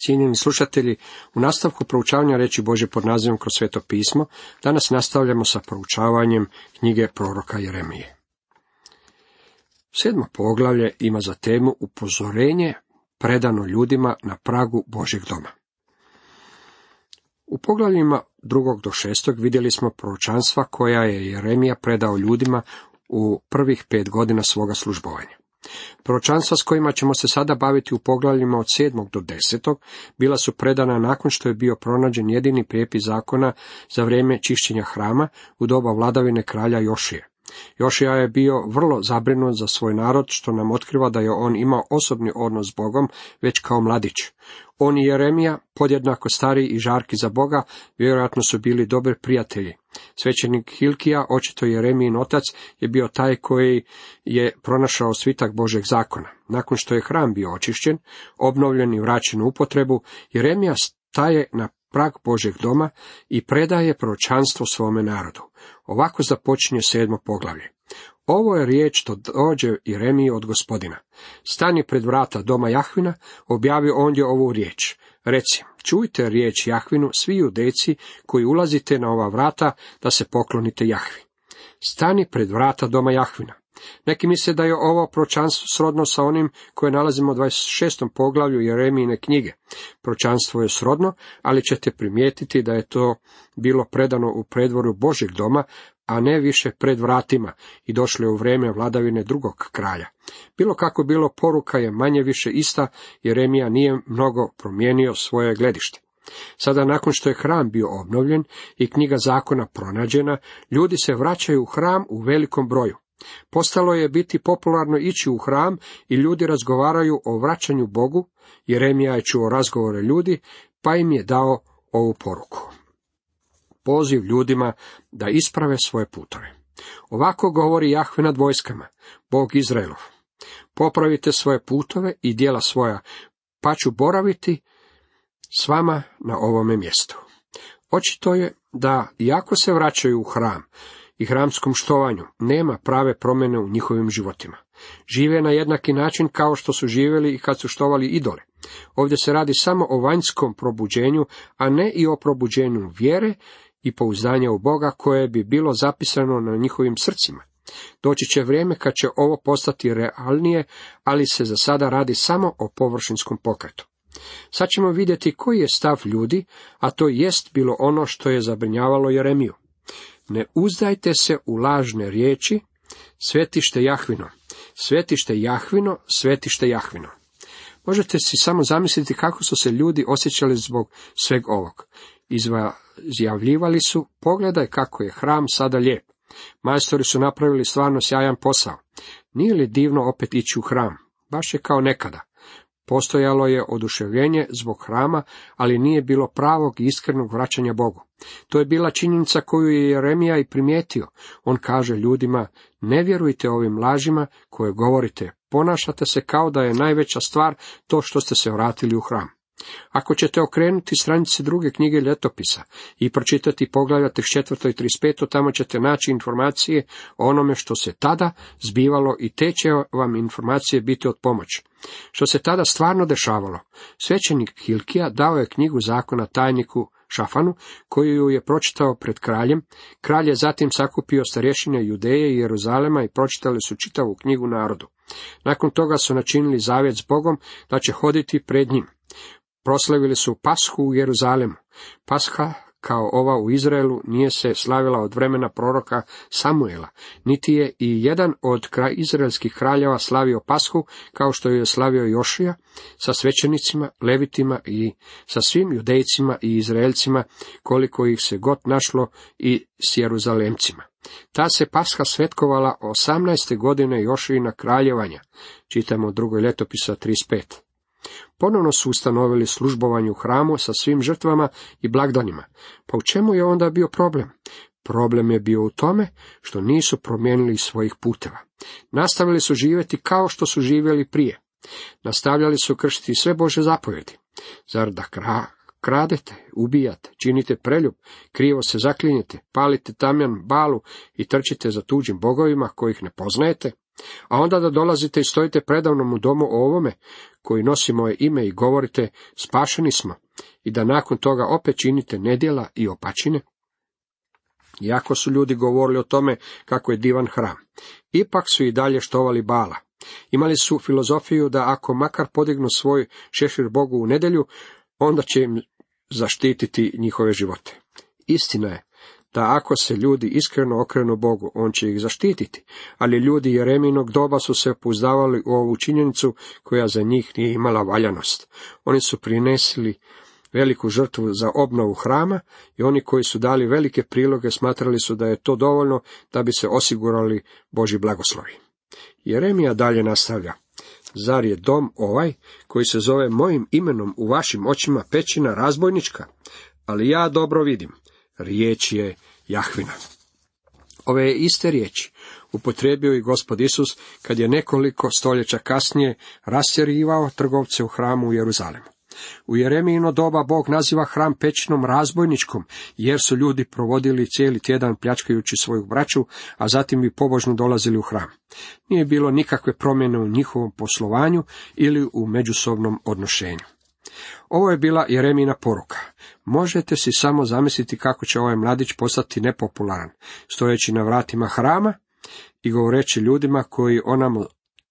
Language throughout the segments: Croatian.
Cijenjeni slušatelji, u nastavku proučavanja riječi Božje pod nazivom Kroz sveto pismo, danas nastavljamo sa proučavanjem knjige proroka Jeremije. 7. poglavlje ima za temu upozorenje predano ljudima na pragu Božjeg doma. U poglavljima 2. do 6. vidjeli smo proročanstva koja je Jeremija predao ljudima u prvih 5 godina svoga službovanja. Proročanstva s kojima ćemo se sada baviti u poglavljima od 7. do 10. bila su predana nakon što je bio pronađen jedini prijepis zakona za vrijeme čišćenja hrama u doba vladavine kralja Jošije. Jošija je bio vrlo zabrinut za svoj narod, što nam otkriva da je on imao osobni odnos s Bogom već kao mladić. On i Jeremija, podjednako stari i žarki za Boga, vjerojatno su bili dobri prijatelji. Svećenik Hilkija, očito Jeremijin otac, je bio taj koji je pronašao svitak Božjeg zakona. Nakon što je hram bio očišćen, obnovljen i vraćen u upotrebu, Jeremija staje na prag Božjeg doma i predaje proročanstvo svome narodu. Ovako započinje 7. poglavlje. Ovo je riječ što dođe Jeremiji od Gospodina. Stani pred vrata doma Jahvina, objavi ondje ovu riječ. Reci, čujte riječ Jahvinu, svi judejci koji ulazite na ova vrata, da se poklonite Jahvi. Stani pred vrata doma Jahvina. Neki misle da je ovo proročanstvo srodno sa onim koje nalazimo u 26. poglavlju Jeremijine knjige. Proročanstvo je srodno, ali ćete primijetiti da je to bilo predano u predvorju Božjeg doma, a ne više pred vratima, i došlo je u vrijeme vladavine drugog kralja. Bilo kako bilo, poruka je manje više ista, Jeremija nije mnogo promijenio svoje gledište. Sada, nakon što je hram bio obnovljen i knjiga zakona pronađena, ljudi se vraćaju u hram u velikom broju. Postalo je biti popularno ići u hram i ljudi razgovaraju o vraćanju Bogu. Jeremija je čuo razgovore ljudi, pa im je dao ovu poruku. Poziv ljudima da isprave svoje putove. Ovako govori Jahve nad vojskama, Bog Izraelov. Popravite svoje putove i djela svoja, pa ću boraviti s vama na ovome mjestu. Očito je da, iako se vraćaju u hram i hramskom štovanju, nema prave promjene u njihovim životima. Žive na jednaki način kao što su živjeli i kad su štovali idole. Ovdje se radi samo o vanjskom probuđenju, a ne i o probuđenju vjere i pouzdanja u Boga koje bi bilo zapisano na njihovim srcima. Doći će vrijeme kad će ovo postati realnije, ali se za sada radi samo o površinskom pokretu. Sad ćemo vidjeti koji je stav ljudi, a to jest bilo ono što je zabrinjavalo Jeremiju. Ne uzdajte se u lažne riječi, svetište Jahvino, svetište Jahvino, svetište Jahvino. Možete si samo zamisliti kako su se ljudi osjećali zbog sveg ovog. Izjavljivali su, pogledaj kako je hram sada lijep. Majstori su napravili stvarno sjajan posao. Nije li divno opet ići u hram? Baš je kao nekada. Postojalo je oduševljenje zbog hrama, ali nije bilo pravog i iskrenog vraćanja Bogu. To je bila činjenica koju je Jeremija i primijetio. On kaže ljudima, ne vjerujte ovim lažima koje govorite, ponašate se kao da je najveća stvar to što ste se vratili u hram. Ako ćete okrenuti stranice 2. knjige Ljetopisa i pročitati poglavlja 34. i 35. tamo ćete naći informacije o onome što se tada zbivalo i te će vam informacije biti od pomoći. Što se tada stvarno dešavalo, svećenik Hilkija dao je knjigu zakona tajniku Šafanu, koju ju je pročitao pred kraljem. Kralj je zatim sakupio starješine Judeje i Jeruzalema i pročitali su čitavu knjigu narodu. Nakon toga su načinili zavjet s Bogom da će hoditi pred njim. Proslavili su Pashu u Jeruzalemu. Pasha, kao ova u Izraelu, nije se slavila od vremena proroka Samuela, niti je i jedan od izraelskih kraljeva slavio Pashu, kao što je slavio Jošija, sa svećenicima, levitima i sa svim judejcima i Izraelcima, koliko ih se god našlo, i s Jeruzalemcima. Ta se Pasha svetkovala 18. godine Jošijina kraljevanja, čitamo u 2. Ljetopisa 35. Ponovno su ustanovili službovanje u hramu sa svim žrtvama i blagdanima. Pa u čemu je onda bio problem? Problem je bio u tome što nisu promijenili svojih puteva. Nastavili su živjeti kao što su živjeli prije. Nastavljali su kršiti sve Božje zapovjedi. Zar da kradete, ubijate, činite preljub, krivo se zaklinjete, palite tamjan Balu i trčite za tuđim bogovima kojih ne poznajete? A onda da dolazite i stojite predavnom u domu o ovome, koji nosi moje ime i govorite, spašeni smo, i da nakon toga opet činite nedjela i opačine? Iako su ljudi govorili o tome kako je divan hram, ipak su i dalje štovali Bala. Imali su filozofiju da ako makar podignu svoj šešir Bogu u nedjelju, onda će im zaštititi njihove živote. Istina je da ako se ljudi iskreno okrenu Bogu, on će ih zaštititi, ali ljudi Jeremijinog doba su se pouzdavali u ovu činjenicu koja za njih nije imala valjanost. Oni su prinesli veliku žrtvu za obnovu hrama i oni koji su dali velike priloge smatrali su da je to dovoljno da bi se osigurali Božji blagoslovi. Jeremija dalje nastavlja: zar je dom ovaj, koji se zove mojim imenom, u vašim očima pećina razbojnička? Ali ja dobro vidim, riječ je Jahvina. Ove je iste riječi upotrijebio i Gospod Isus kad je nekoliko stoljeća kasnije rastjerivao trgovce u hramu u Jeruzalemu. U Jeremijino doba Bog naziva hram pećinom razbojničkom, jer su ljudi provodili cijeli tjedan pljačkajući svoju braću, a zatim bi pobožno dolazili u hram. Nije bilo nikakve promjene u njihovom poslovanju ili u međusobnom odnošenju. Ovo je bila Jeremijina poruka. Možete si samo zamisliti kako će ovaj mladić postati nepopularan, stojeći na vratima hrama i govoreći ljudima koji onamo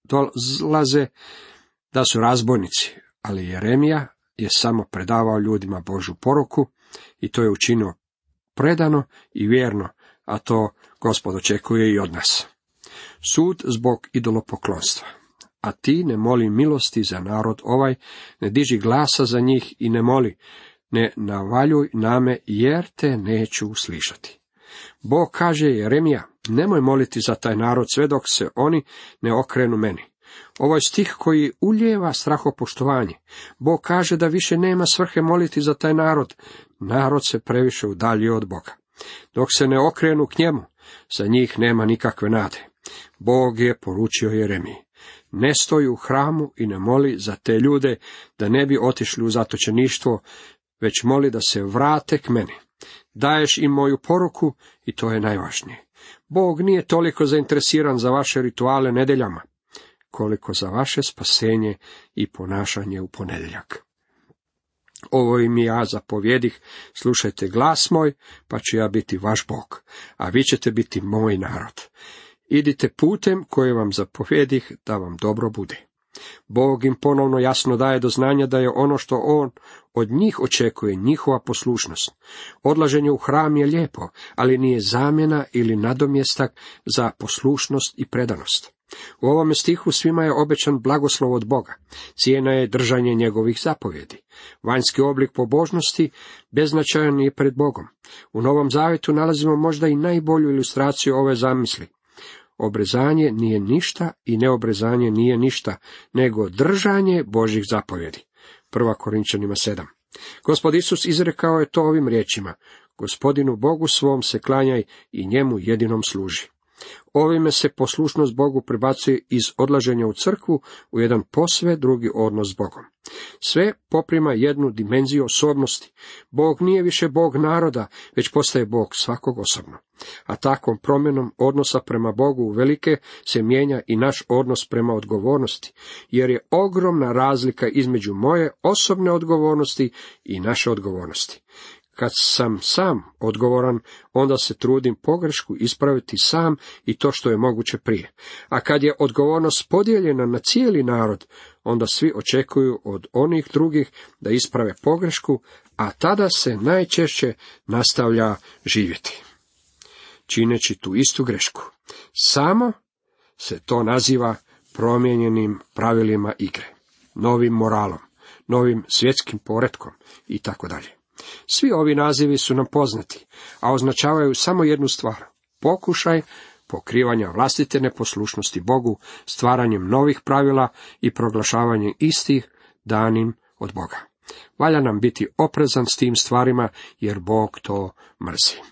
dolaze da su razbojnici. Ali Jeremija je samo predavao ljudima Božju poruku i to je učinio predano i vjerno, a to Gospod očekuje i od nas. Sud zbog idolopoklonstva. A ti ne moli milosti za narod ovaj, ne diži glasa za njih i ne moli, ne navaljuj name, jer te neću uslišati. Bog kaže Jeremija, nemoj moliti za taj narod sve dok se oni ne okrenu meni. Ovo je stih koji ulijeva strahopoštovanje. Bog kaže da više nema svrhe moliti za taj narod. Narod se previše udaljio od Boga. Dok se ne okrenu k njemu, za njih nema nikakve nade. Bog je poručio Jeremiji: ne stoji u hramu i ne moli za te ljude da ne bi otišli u zatočeništvo, već moli da se vrate k meni. Daješ im moju poruku i to je najvažnije. Bog nije toliko zainteresiran za vaše rituale nedjeljama, koliko za vaše spasenje i ponašanje u ponedjeljak. Ovo im ja zapovjedih, slušajte glas moj, pa ću ja biti vaš Bog, a vi ćete biti moj narod. Idite putem koji vam zapovjedih da vam dobro bude. Bog im ponovno jasno daje do znanja da je ono što on od njih očekuje njihova poslušnost. Odlaženje u hram je lijepo, ali nije zamjena ili nadomjestak za poslušnost i predanost. U ovome stihu svima je obećan blagoslov od Boga. Cijena je držanje njegovih zapovjedi. Vanjski oblik pobožnosti beznačajan je pred Bogom. U Novom Zavjetu nalazimo možda i najbolju ilustraciju ove zamisli. Obrezanje nije ništa i neobrezanje nije ništa, nego držanje Božjih zapovjedi. 1. Korinčanima 7. Gospod Isus izrekao je to ovim riječima: Gospodinu Bogu svom se klanjaj i njemu jedinom služi. Ovime se poslušnost Bogu prebacuje iz odlaženja u crkvu u jedan posve drugi odnos s Bogom. Sve poprima jednu dimenziju osobnosti. Bog nije više Bog naroda, već postaje Bog svakog osobno. A takvom promjenom odnosa prema Bogu uvelike se mijenja i naš odnos prema odgovornosti, jer je ogromna razlika između moje osobne odgovornosti i naše odgovornosti. Kad sam sam odgovoran, onda se trudim pogrešku ispraviti sam i to što je moguće prije. A kad je odgovornost podijeljena na cijeli narod, onda svi očekuju od onih drugih da isprave pogrešku, a tada se najčešće nastavlja živjeti, čineći tu istu grešku. Samo se to naziva promijenjenim pravilima igre, novim moralom, novim svjetskim poretkom itd. Svi ovi nazivi su nam poznati, a označavaju samo jednu stvar: pokušaj pokrivanja vlastite neposlušnosti Bogu, stvaranjem novih pravila i proglašavanjem istih danim od Boga. Valja nam biti oprezan s tim stvarima, jer Bog to mrzi.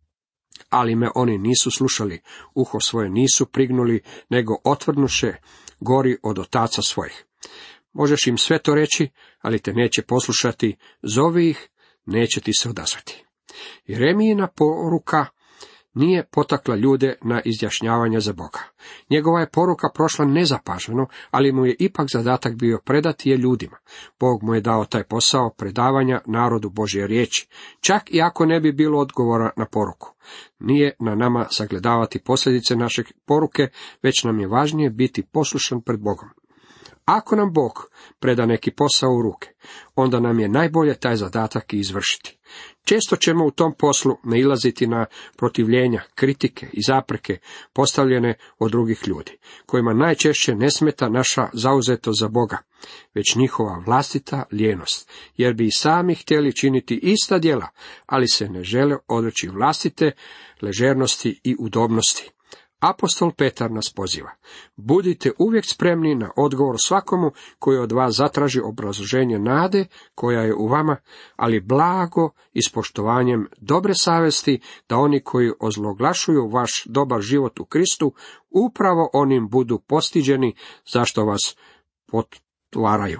Ali me oni nisu slušali, uho svoje nisu prignuli, nego otvrdnuše gori od otaca svojih. Možeš im sve to reći, ali te neće poslušati, zovi ih, neće ti se odazvati. Jeremijina poruka nije potakla ljude na izjašnjavanje za Boga. Njegova je poruka prošla nezapaženo, ali mu je ipak zadatak bio predati je ljudima. Bog mu je dao taj posao predavanja narodu Božje riječi, čak i ako ne bi bilo odgovora na poruku. Nije na nama sagledavati posljedice naše poruke, već nam je važnije biti poslušan pred Bogom. Ako nam Bog preda neki posao u ruke, onda nam je najbolje taj zadatak i izvršiti. Često ćemo u tom poslu nailaziti na protivljenja, kritike i zapreke postavljene od drugih ljudi, kojima najčešće ne smeta naša zauzetost za Boga, već njihova vlastita lijenost, jer bi i sami htjeli činiti ista djela, ali se ne žele odreći vlastite ležernosti i udobnosti. Apostol Petar nas poziva: budite uvijek spremni na odgovor svakomu koji od vas zatraži obrazloženje nade koja je u vama, ali blago i s poštovanjem dobre savjesti, da oni koji ozloglašuju vaš dobar život u Kristu, upravo onim budu postiđeni zašto vas potvaraju.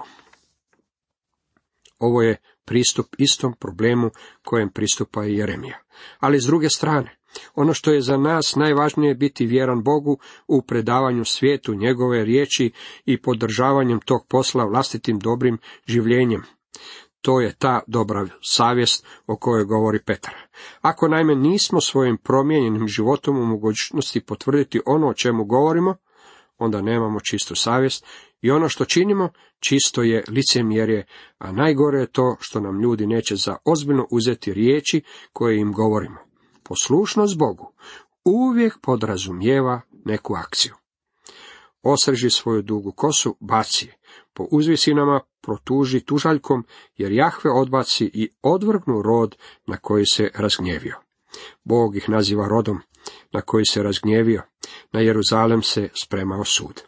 Ovo je pristup istom problemu kojem pristupa i Jeremija. Ali s druge strane, ono što je za nas najvažnije je biti vjeran Bogu u predavanju svijetu njegove riječi i podržavanjem tog posla vlastitim dobrim življenjem. To je ta dobra savjest o kojoj govori Petar. Ako naime nismo svojim promijenjenim životom u mogućnosti potvrditi ono o čemu govorimo, onda nemamo čistu savjest i ono što činimo čisto je licemjerje, a najgore je to što nam ljudi neće za ozbiljno uzeti riječi koje im govorimo. Poslušnost Bogu uvijek podrazumijeva neku akciju. Osreži svoju dugu kosu, baci je. Po uzvisinama protuži tužaljkom, jer Jahve odbaci i odvrgnu rod na koji se razgnjevio. Bog ih naziva rodom na koji se razgnjevio, na Jeruzalem se spremao sud.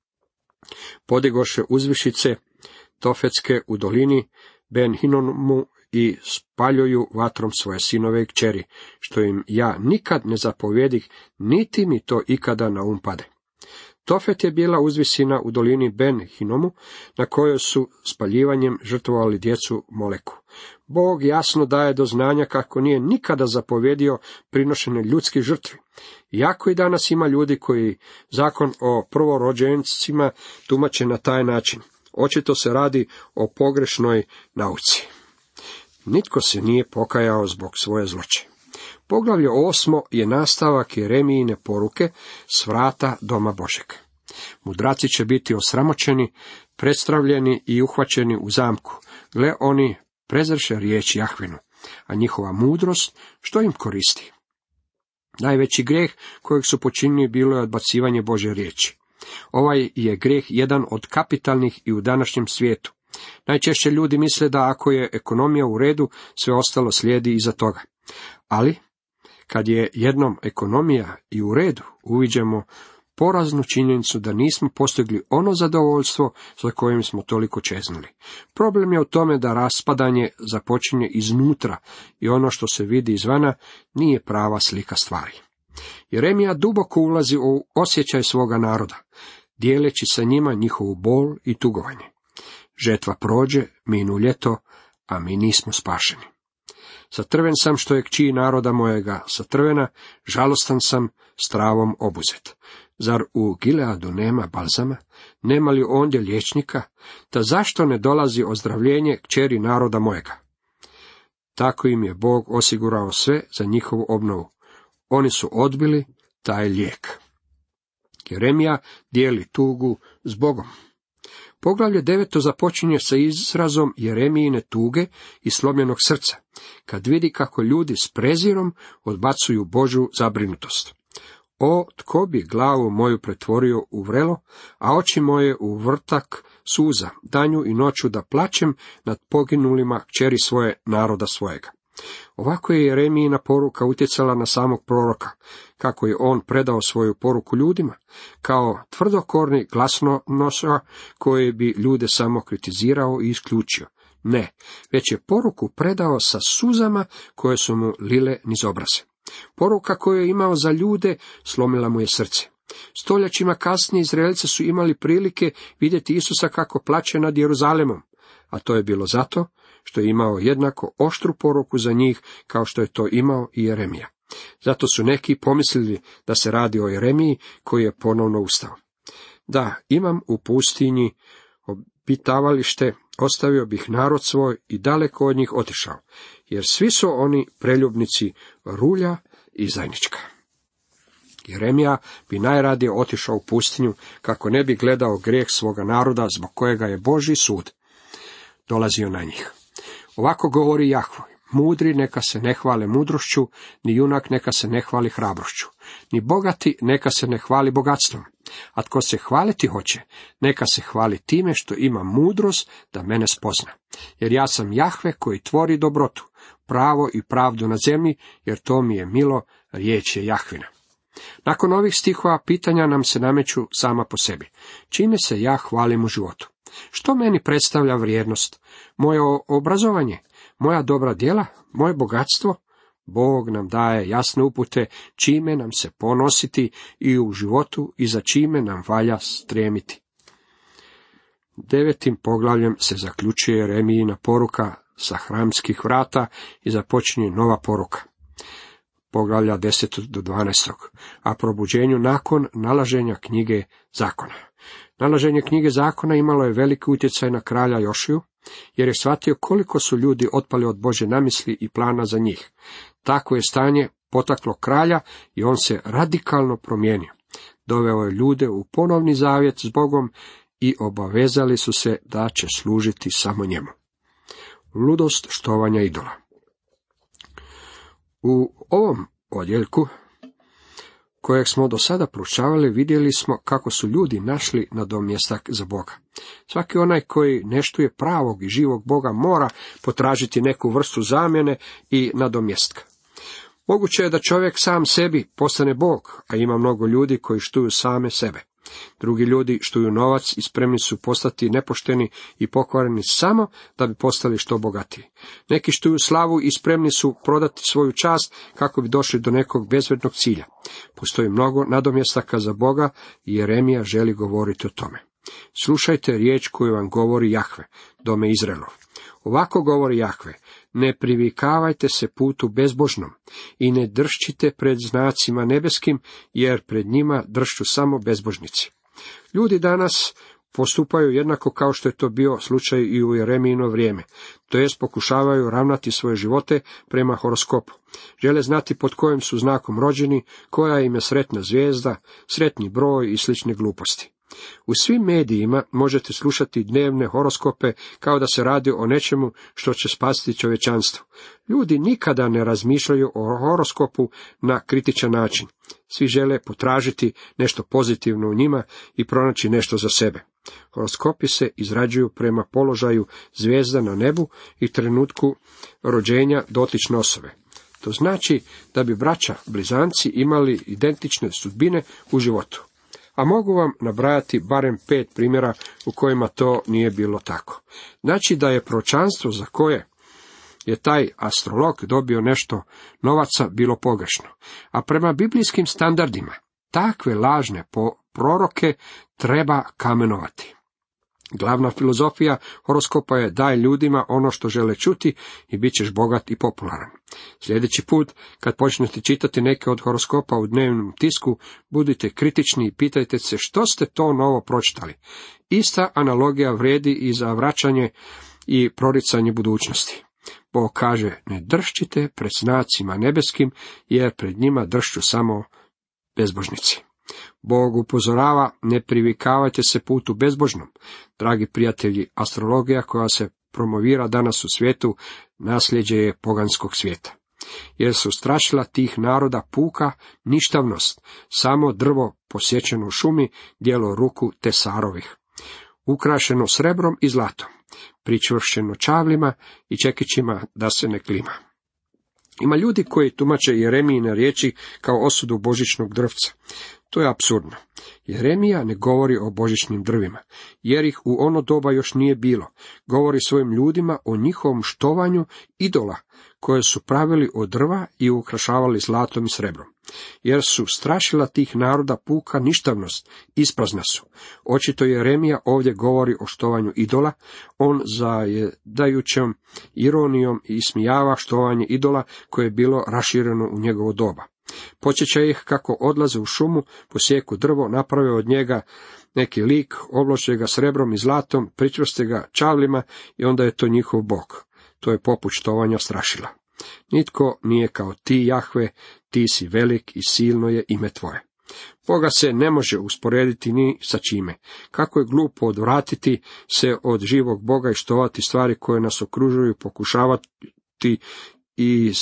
Podigoše uzvišice Tofetske u dolini Ben Hinomu i spaljuju vatrom svoje sinove i kćeri, što im ja nikad ne zapovjedih, niti mi to ikada na um pade. Tofet je bila uzvisina u dolini Ben Hinomu, na kojoj su spaljivanjem žrtvovali djecu Moleku. Bog jasno daje do znanja kako nije nikada zapovjedio prinošenje ljudskih žrtvi. Iako i danas ima ljudi koji zakon o prvorođencima tumače na taj način. Očito se radi o pogrešnoj nauci. Nitko se nije pokajao zbog svoje zloće. Poglavlje 8. je nastavak Jeremijine poruke s vrata doma Božeg. Mudraci će biti osramoćeni, predstavljeni i uhvaćeni u zamku. Gle, oni prezrše riječ Jahvinu, a njihova mudrost što im koristi? Najveći grijeh kojeg su počinili bilo je odbacivanje Božje riječi. Ovaj je grijeh jedan od kapitalnih i u današnjem svijetu. Najčešće ljudi misle da ako je ekonomija u redu, sve ostalo slijedi iza toga. Ali, kad je jednom ekonomija i u redu, uviđamo poraznu činjenicu da nismo postigli ono zadovoljstvo za kojim smo toliko čeznuli. Problem je u tome da raspadanje započinje iznutra i ono što se vidi izvana nije prava slika stvari. Jeremija duboko ulazi u osjećaj svoga naroda, dijeleći sa njima njihovu bol i tugovanje. Žetva prođe, minu ljeto, a mi nismo spašeni. Satrven sam što je kći naroda mojega satrvena, žalostan sam, s travom obuzet. Zar u Gileadu nema balzama? Nema li ondje liječnika? Da zašto ne dolazi ozdravljenje kćeri naroda mojega? Tako im je Bog osigurao sve za njihovu obnovu. Oni su odbili taj lijek. Jeremija dijeli tugu s Bogom. Poglavlje 9. započinje sa izrazom Jeremijine tuge i slomljenog srca, kad vidi kako ljudi s prezirom odbacuju Božju zabrinutost. O, tko bi glavu moju pretvorio u vrelo, a oči moje u vrtak suza, danju i noću da plačem nad poginulima kćeri svoje naroda svojega. Ovako je Jeremijina poruka utjecala na samog proroka, kako je on predao svoju poruku ljudima, kao tvrdokorni glasnonoša koji bi ljude samo kritizirao i isključio. Ne, već je poruku predao sa suzama koje su mu lile niz obraze. Poruka koju je imao za ljude slomila mu je srce. Stoljećima kasnije Izraelci su imali prilike vidjeti Isusa kako plače nad Jeruzalemom, a to je bilo zato što je imao jednako oštru poruku za njih kao što je to imao i Jeremija. Zato su neki pomislili da se radi o Jeremiji koji je ponovno ustao. Da imam u pustinji obitavalište, ostavio bih narod svoj i daleko od njih otišao, jer svi su oni preljubnici rulja i zajnička. Jeremija bi najradije otišao u pustinju kako ne bi gledao grijeh svoga naroda zbog kojega je Božji sud dolazio na njih. Ovako govori Jahve: mudri neka se ne hvale mudrošću, ni junak neka se ne hvali hrabrošću, ni bogati neka se ne hvali bogatstvom. A tko se hvaliti hoće, neka se hvali time što ima mudrost da mene spozna. Jer ja sam Jahve koji tvori dobrotu, pravo i pravdu na zemlji, jer to mi je milo, riječ je Jahvina. Nakon ovih stihova pitanja nam se nameću sama po sebi. Čime se ja hvalim u životu? Što meni predstavlja vrijednost? Moje obrazovanje? Moja dobra djela? Moje bogatstvo? Bog nam daje jasne upute čime nam se ponositi i u životu i za čime nam valja stremiti. 9. poglavljem se zaključuje Jeremijina poruka sa hramskih vrata i započinje nova poruka. Poglavlja 10. do 12. A probuđenju nakon nalaženja knjige zakona. Nalaženje knjige zakona imalo je veliki utjecaj na kralja Jošiju, jer je shvatio koliko su ljudi otpali od Božje namisli i plana za njih. Tako je stanje potaklo kralja i on se radikalno promijenio. Doveo je ljude u ponovni zavjet s Bogom i obavezali su se da će služiti samo njemu. Ludost štovanja idola. U ovom odjeljku kojeg smo do sada proučavali, vidjeli smo kako su ljudi našli nadomjestak za Boga. Svaki onaj koji ne štuje pravog i živog Boga mora potražiti neku vrstu zamjene i nadomjestka. Moguće je da čovjek sam sebi postane Bog, a ima mnogo ljudi koji štuju same sebe. Drugi ljudi štuju novac i spremni su postati nepošteni i pokvareni samo da bi postali što bogatiji. Neki štuju slavu i spremni su prodati svoju čast kako bi došli do nekog bezvrednog cilja. Postoji mnogo nadomjestaka za Boga i Jeremija želi govoriti o tome. Slušajte riječ koju vam govori Jahve, dome Izraelov. Ovako govori Jahve: ne privikavajte se putu bezbožnom i ne dršćite pred znacima nebeskim, jer pred njima dršću samo bezbožnici. Ljudi danas postupaju jednako kao što je to bio slučaj i u Jeremijino vrijeme, to jest pokušavaju ravnati svoje živote prema horoskopu. Žele znati pod kojim su znakom rođeni, koja im je sretna zvijezda, sretni broj i slične gluposti. U svim medijima možete slušati dnevne horoskope kao da se radi o nečemu što će spasiti čovječanstvo. Ljudi nikada ne razmišljaju o horoskopu na kritičan način. Svi žele potražiti nešto pozitivno u njima i pronaći nešto za sebe. Horoskopi se izrađuju prema položaju zvijezda na nebu i trenutku rođenja dotične osobe. To znači da bi braća blizanci imali identične sudbine u životu. A mogu vam nabrajati barem 5 primjera u kojima to nije bilo tako. Znači da je proročanstvo za koje je taj astrolog dobio nešto novaca bilo pogrešno. A prema biblijskim standardima takve lažne proroke treba kamenovati. Glavna filozofija horoskopa je: daj ljudima ono što žele čuti i bit ćeš bogat i popularan. Sljedeći put, kad počnete čitati neke od horoskopa u dnevnom tisku, budite kritični i pitajte se što ste to novo pročitali. Ista analogija vrijedi i za vraćanje i proricanje budućnosti. Bog kaže: ne dršćite pred znacima nebeskim, jer pred njima dršću samo bezbožnici. Bog upozorava: ne privikavajte se putu bezbožnom. Dragi prijatelji, astrologija koja se promovira danas u svijetu nasljeđe je poganskog svijeta. Jer su strašila tih naroda puka ništavnost, samo drvo posjećeno u šumi, djelo ruku tesarovih, ukrašeno srebrom i zlatom, pričvršeno čavlima i čekićima da se ne klima. Ima ljudi koji tumače Jeremijine riječi kao osudu božićnog drvca. To je apsurdno. Jeremija ne govori o božićnim drvima, jer ih u ono doba još nije bilo. Govori svojim ljudima o njihovom štovanju idola, koje su pravili od drva i ukrašavali zlatom i srebrom. jer su strašila tih naroda puka ništavnost, isprazna su. Očito Jeremija ovdje govori o štovanju idola, on zajedajućom ironijom ismijava štovanje idola koje je bilo rašireno u njegovo doba. Podsjeća ih kako odlaze u šumu, posjeku drvo, naprave od njega neki lik, obloče ga srebrom i zlatom, pričvrste ga čavlima i onda je to njihov bog. To je poput štovanja strašila. Nitko nije kao ti, Jahve, ti si velik i silno je ime tvoje. Boga se ne može usporediti ni sa čime. Kako je glupo odvratiti se od živog Boga i štovati stvari koje nas okružuju, pokušavati iz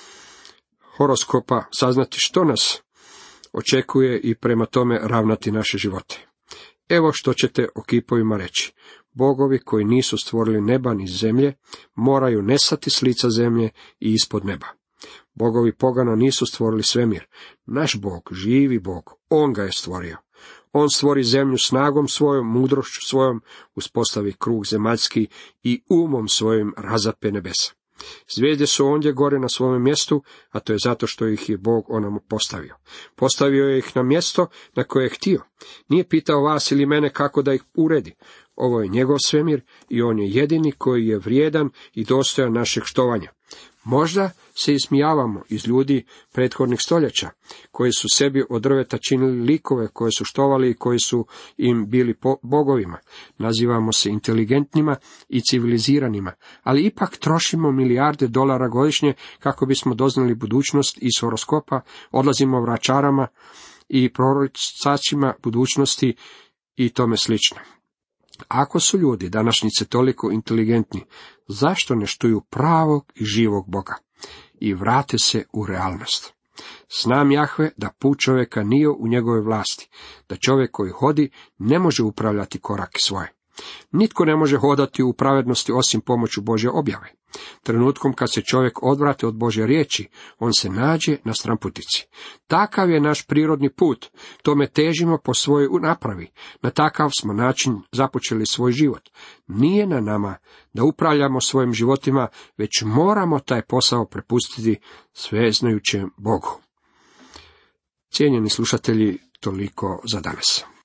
horoskopa saznati što nas očekuje i prema tome ravnati naše živote. Evo što ćete o kipovima reći. Bogovi koji nisu stvorili neba ni zemlje, moraju nestati s lica zemlje i ispod neba. Bogovi pogana nisu stvorili svemir. Naš Bog, živi Bog, On ga je stvorio. On stvori zemlju snagom svojom, mudrošću svojom, uspostavi krug zemaljski i umom svojim razape nebesa. Zvijezde su ondje gore na svome mjestu, a to je zato što ih je Bog onamo postavio. Postavio je ih na mjesto na koje je htio. Nije pitao vas ili mene kako da ih uredi. Ovo je njegov svemir i on je jedini koji je vrijedan i dostojan našeg štovanja. Možda se ismijavamo iz ljudi prethodnih stoljeća, koji su sebi od drveta činili likove, koje su štovali i koji su im bili bogovima. Nazivamo se inteligentnima i civiliziranima, ali ipak trošimo milijarde dolara godišnje kako bismo doznali budućnost iz horoskopa, odlazimo vračarama i prorocačima budućnosti i tome slično. Ako su ljudi današnjice toliko inteligentni, zašto ne štuju pravog i živog Boga i vrate se u realnost? Znam, Jahve, da put čovjeka nije u njegovoj vlasti, da čovjek koji hodi ne može upravljati korake svoje. Nitko ne može hodati u pravednosti osim pomoću Božje objave. Trenutkom kad se čovjek odvrate od Božje riječi, on se nađe na stramputici. Takav je naš prirodni put, tome težimo po svojoj napravi. Na takav smo način započeli svoj život. Nije na nama da upravljamo svojim životima, već moramo taj posao prepustiti sveznajućem Bogu. Cijenjeni slušatelji, toliko za danas.